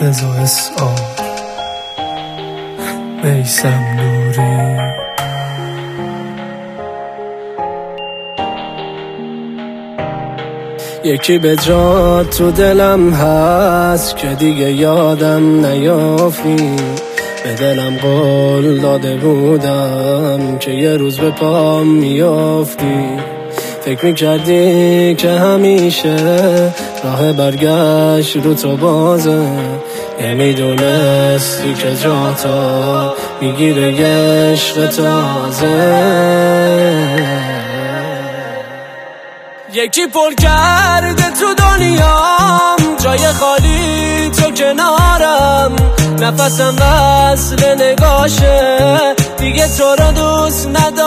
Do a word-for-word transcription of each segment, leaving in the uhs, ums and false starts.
رضا اسعار میثم نوری. یکی به جات تو دلم هست که دیگه یادم نیافتی، به دلم قول داده بودم که یه روز به پام میافتی. فکر میکردی که همیشه راه برگشت رو تو بازه، نمیدونستی که جاتا میگیره عشق تازه. یکی پر کرده تو دنیام جای خالی تو کنارم، نفسم وصل نگاشه دیگه تو رو دوست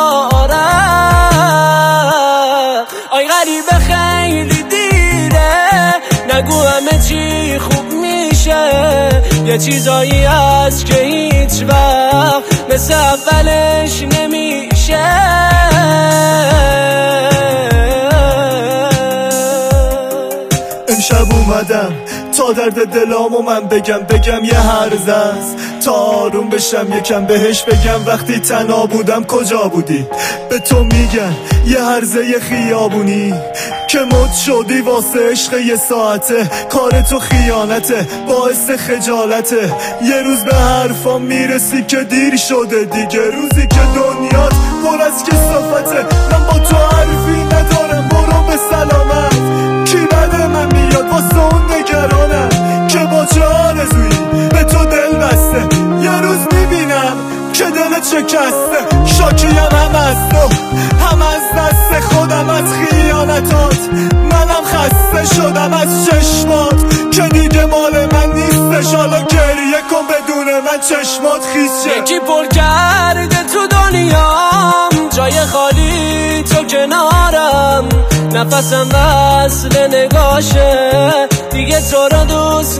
ندارم. آی غریبه خیلی دیره، نگو همه چی خوب میشه، یه چیزایی هست که هیچ وقت مثل اولش نمیشه. امشب اومدم تا درد دلامو من بگم بگم یه هرزه است تا آروم بشم یکم بهش بگم وقتی تنها بودم کجا بودی. به تو میگن یه هرزه خیابونی که مد شدی واسه عشق یه ساعته، کار تو خیانته باعث خجالته. یه روز به حرفام میرسی که دیر شده دیگه، روزی که دنیات پر از کثافته. من با تو حرفی ندارم برو به سلامت، کی بده من میاد واسه اون نگرانم که با چه آرزویی به تو دل بسته. یه روز میبینم که دل شکسته، شاکیم هم از تو هم از دست خودم، از خیانتات منم خسته شدم، از چشمات که دیگه مال من نیستش. حالا گریه کن بدون من چشمات خیس شه. یکی پر کرده تو دنیام جای خالی تو کنارم، نفسم وصل نگاشه دیگه تو رو دوست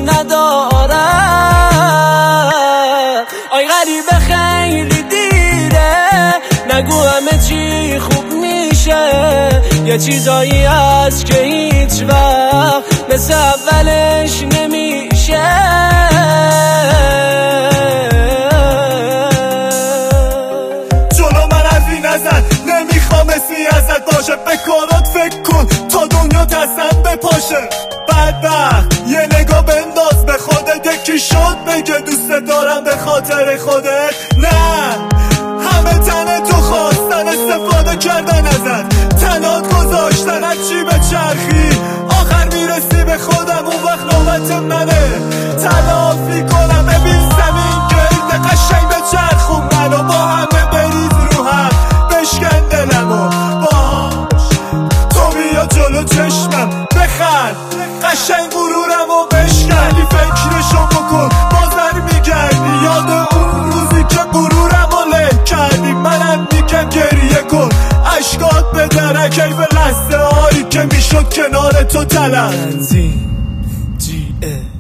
ندارم. آی غریبه خیلی دیره، نگو همه چی خوب میشه، یه چیزایی هست که هیچ وقت مثل اولش نمیشه. جلو من حرفی نزن نمیخوام اسمی ازت باشه، به کارات فکر کن تا دنیا تصم بپاشه. بدبخت یه نگاه بنداز به خودت، یکی شد بگه دوست دارم به خاطر خودت. نه همه تن تو خواستن استفاده کردن ازت، تنات گذاشتن از چی به چرخی، آخر میرسی به خودم اون وقت نوبت منه تلافی کنم. ببین زمین گرد قشنگ به چرخون منو با همه بریز رو هم بشکن دلمو باش. تو بیا جلو چشمم بخند قشنگ غرورم و بشکنی، فکرشو بکن بازر میگردی یاد اون روزی که غرورم و له کردی. منم میگم گریه کن عشقات به درک، ای به لحظه هایی که میشد کنار تو تلم. تنظیم جی اه